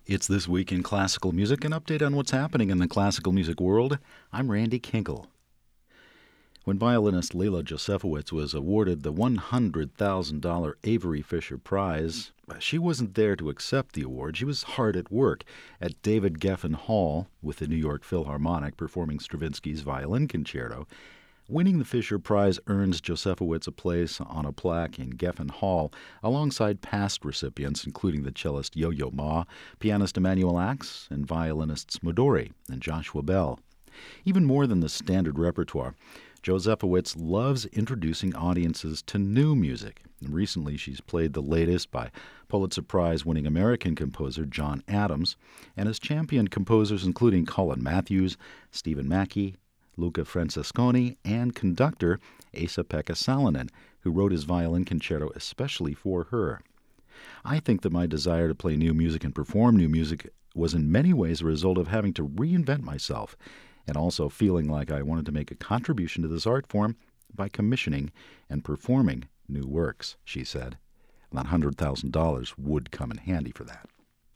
It's This Week in Classical Music, an update on what's happening in the classical music world. I'm Randy Kinkle. When violinist Leila Josefowicz was awarded the $100,000 Avery Fisher Prize, she wasn't there to accept the award. She was hard at work at David Geffen Hall with the New York Philharmonic performing Stravinsky's Violin Concerto. Winning the Fisher Prize earns Josefowicz a place on a plaque in Geffen Hall alongside past recipients, including the cellist Yo-Yo Ma, pianist Emanuel Ax, and violinists Midori and Joshua Bell. Even more than the standard repertoire, Josefowicz loves introducing audiences to new music. And recently, she's played the latest by Pulitzer Prize-winning American composer John Adams and has championed composers including Colin Matthews, Stephen Mackey, Luca Francesconi, and conductor Esa-Pekka Salonen, who wrote his violin concerto especially for her. I think that my desire to play new music and perform new music was in many ways a result of having to reinvent myself and also feeling like I wanted to make a contribution to this art form by commissioning and performing new works, she said. And that $100,000 would come in handy for that.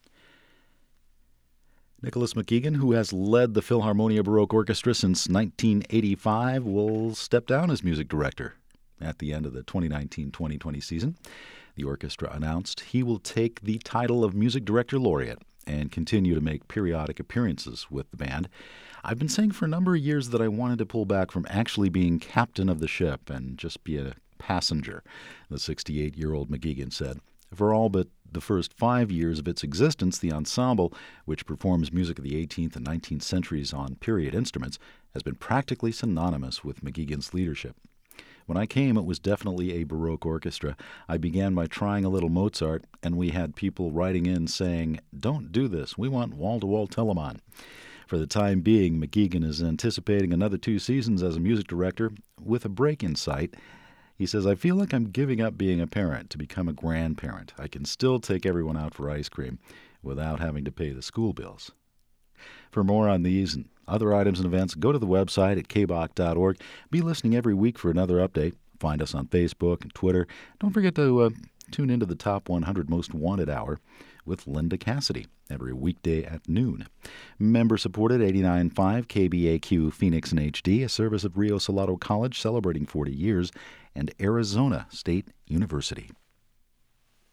Nicholas McEgan, who has led the Philharmonia Baroque Orchestra since 1985, will step down as music director at the end of the 2019-2020 season. The orchestra announced he will take the title of Music Director Laureate and continue to make periodic appearances with the band. I've been saying for a number of years that I wanted to pull back from actually being captain of the ship and just be a passenger, the 68-year-old McEgan said. For all but the first 5 years of its existence, the ensemble, which performs music of the 18th and 19th centuries on period instruments, has been practically synonymous with McEgan's leadership. When I came, it was definitely a Baroque orchestra. I began by trying a little Mozart, and we had people writing in saying, "Don't do this, we want wall-to-wall Telemann." For the time being, McEgan is anticipating another 2 seasons as a music director with a break in sight. He says, "I feel like I'm giving up being a parent to become a grandparent. I can still take everyone out for ice cream without having to pay the school bills." For more on these and other items and events, go to the website at kbach.org. Be listening every week for another update. Find us on Facebook and Twitter. Don't forget to tune into the Top 100 Most Wanted Hour with Linda Cassidy every weekday at noon. Member-supported 89.5 KBAQ Phoenix and HD, a service of Rio Salado College celebrating 40 years, and Arizona State University.